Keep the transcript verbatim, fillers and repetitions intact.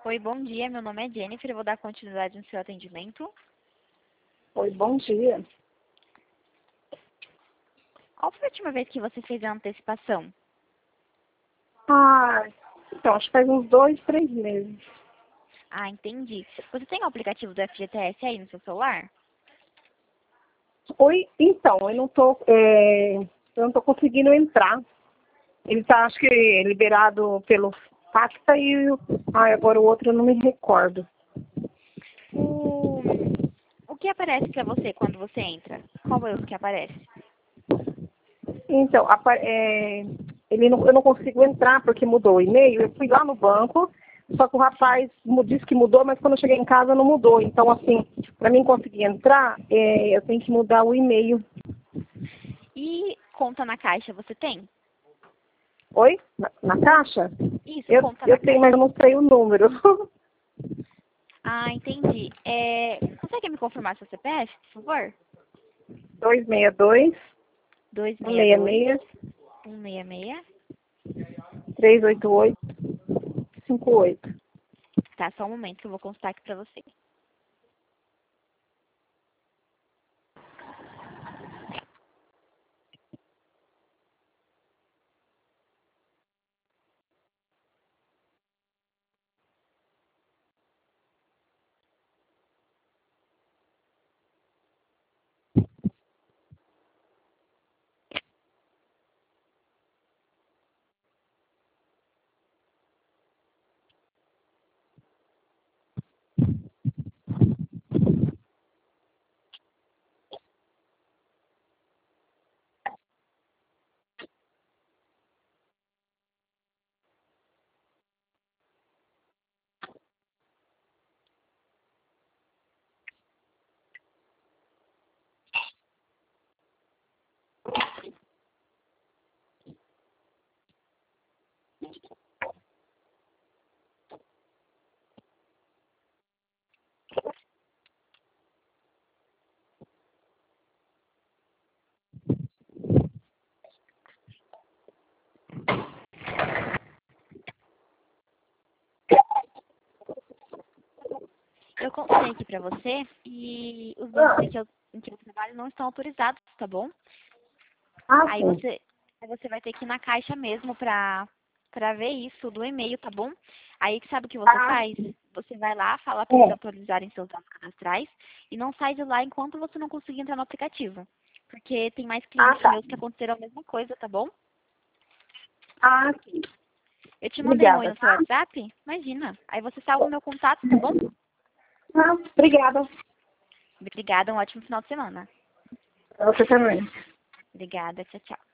Oi, bom dia. Meu nome é Jennifer. Eu vou dar continuidade no seu atendimento. Oi, bom dia. Qual foi a última vez que você fez a antecipação? Ah, então, acho que faz uns dois, três meses. Ah, entendi. Você tem o aplicativo do F G T S aí no seu celular? Oi, então, eu não tô, é, eu não tô conseguindo entrar. Ele tá, acho que, liberado pelo Pacta e o- ah, agora o outro eu não me recordo. O, o que aparece para você quando você entra? Qual é o que aparece? Então, apa- é, ele não, eu não consigo entrar porque mudou o e-mail. Eu fui lá no banco, só que o rapaz mu- disse que mudou, mas quando eu cheguei em casa não mudou. Então, assim, para mim conseguir entrar, é, eu tenho que mudar o e-mail. E conta na caixa você tem? Oi? Na, na caixa? Isso, Eu, conta na eu tenho, caixa. mas eu não sei o número. Ah, entendi. É, consegue me confirmar seu C P F, por favor? dois seis dois, dois um seis seis dois, seis, um seis seis. três oito oito, cinco oito. Tá, só um momento que eu vou constar aqui pra você. Eu contei aqui pra você e os bancos em que eu, em que eu trabalho não estão autorizados, tá bom? Ah, Aí sim. você, aí você vai ter que ir na caixa mesmo pra, pra ver isso do e-mail, tá bom? Aí sabe o que você Ah, faz? Você vai lá, fala pra eles é. atualizarem seus dados cadastrais e não sai de lá enquanto você não conseguir entrar no aplicativo. Porque tem mais Ah, clientes tá. meus que aconteceram a mesma coisa, tá bom? Ah, sim. Eu te mandei um oi Obrigada, no seu tá? WhatsApp? Imagina. Aí você salva o meu contato, tá bom? Ah, obrigada. Obrigada, um ótimo final de semana. Pra você também. Obrigada, tchau, tchau.